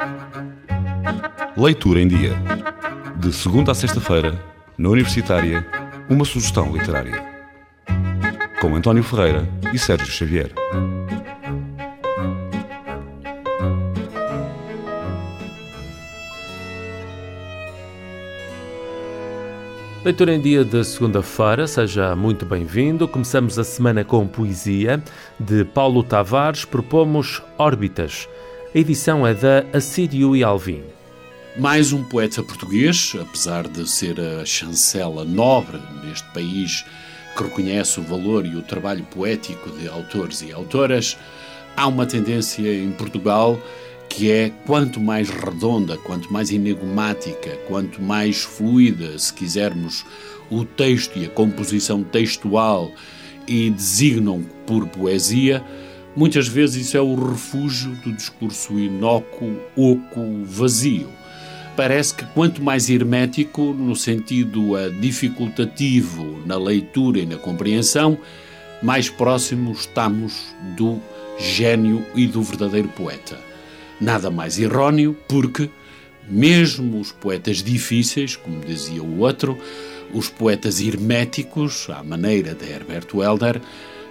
Leitura em Dia. De segunda a sexta-feira, na Universitária, uma sugestão literária. Com António Ferreira e Sérgio Xavier. Leitura em Dia de segunda-feira, seja muito bem-vindo. Começamos a semana com poesia de Paulo Tavares. Propomos Órbitas. A edição é da Assírio e Alvim. Mais um poeta português, apesar de ser a chancela nobre neste país que reconhece o valor e o trabalho poético de autores e autoras, há uma tendência em Portugal que é quanto mais redonda, quanto mais enigmática, quanto mais fluida, se quisermos, o texto e a composição textual e designam por poesia, muitas vezes isso é o refúgio do discurso inócuo, oco, vazio. Parece que quanto mais hermético, no sentido dificultativo na leitura e na compreensão, mais próximos estamos do gênio e do verdadeiro poeta. Nada mais erróneo, porque mesmo os poetas difíceis, como dizia o outro, os poetas herméticos, à maneira de Herbert Welder,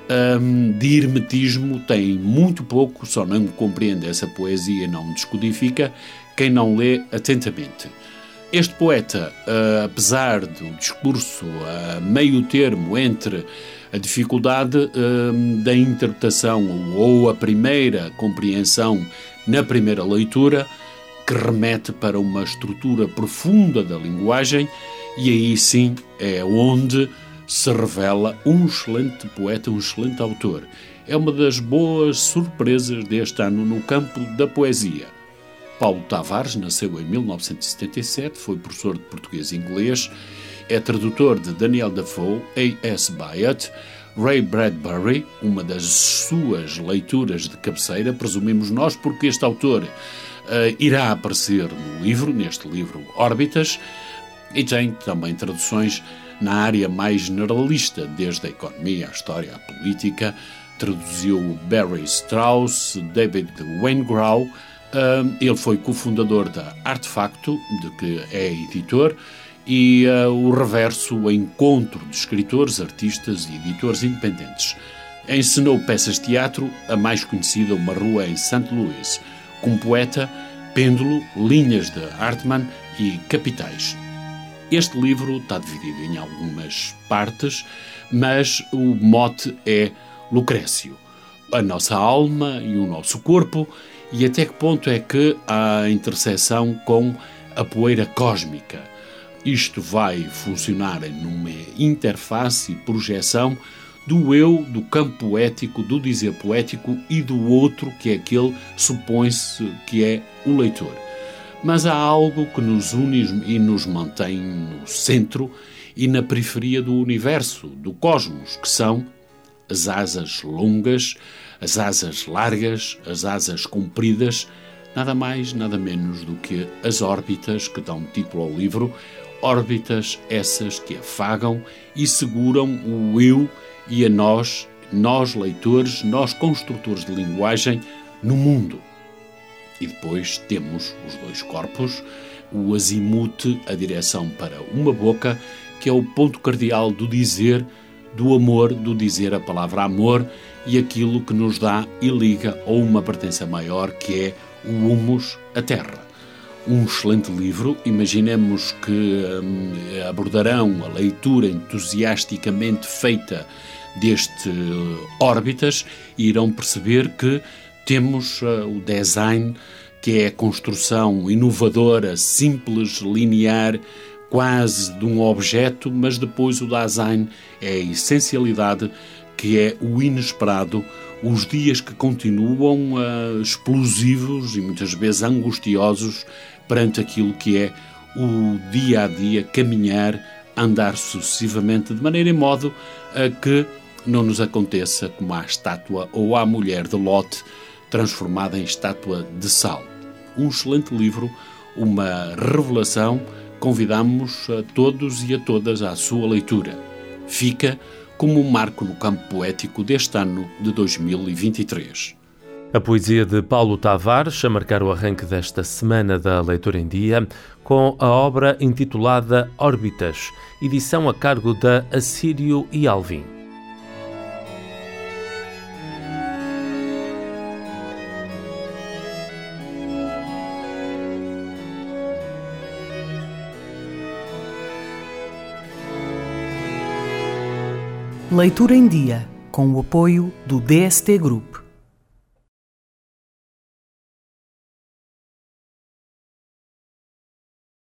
de hermetismo têm muito pouco, só não compreende essa poesia, não descodifica, quem não lê atentamente. Este poeta, apesar do discurso a meio termo entre a dificuldade da interpretação ou a primeira compreensão na primeira leitura, que remete para uma estrutura profunda da linguagem, e aí sim é onde se revela um excelente poeta, um excelente autor. É uma das boas surpresas deste ano no campo da poesia. Paulo Tavares nasceu em 1977, foi professor de português e inglês, é tradutor de Daniel Defoe, A.S. Byatt, Ray Bradbury, uma das suas leituras de cabeceira, presumimos nós, porque este autor irá aparecer no livro, neste livro Órbitas, e tem também traduções na área mais generalista, desde a economia, a história, a política. Traduziu Barry Strauss, David Wengrow. Ele foi cofundador da Artefacto, de que é editor, e o Reverso, o encontro de escritores, artistas e editores independentes. Encenou peças de teatro, a mais conhecida, Uma Rua em St. Louis. Como poeta, Pêndulo, Linhas de Hartmann e Capitais. Este livro está dividido em algumas partes, mas o mote é Lucrécio. A nossa alma e o nosso corpo, e até que ponto é que há interseção com a poeira cósmica. Isto vai funcionar numa interface e projeção do eu, do campo poético, do dizer poético e do outro, que é aquele, supõe-se, que é o leitor. Mas há algo que nos une e nos mantém no centro e na periferia do universo, do cosmos, que são as asas longas, as asas largas, as asas compridas, nada mais, nada menos do que as órbitas que dão título ao livro, órbitas essas que afagam e seguram o eu e a nós leitores, nós construtores de linguagem, no mundo. E depois temos os dois corpos, o azimute, a direção para uma boca, que é o ponto cardeal do dizer, do amor, do dizer a palavra amor e aquilo que nos dá e liga a uma pertença maior, que é o humus, a terra. Um excelente livro, imaginemos que abordarão a leitura entusiasticamente feita deste Órbitas e irão perceber que temos o design, que é a construção inovadora, simples, linear, quase de um objeto, mas depois o design é a essencialidade, que é o inesperado, os dias que continuam explosivos e muitas vezes angustiosos perante aquilo que é o dia-a-dia, caminhar, andar sucessivamente, de maneira e modo a que não nos aconteça como à estátua ou à mulher de Lot, transformada em estátua de sal. Um excelente livro, uma revelação, convidamos a todos e a todas à sua leitura. Fica como um marco no campo poético deste ano de 2023. A poesia de Paulo Tavares, a marcar o arranque desta semana da Leitura em Dia, com a obra intitulada Órbitas, edição a cargo da Assírio e Alvim. Leitura em Dia, com o apoio do DST Group.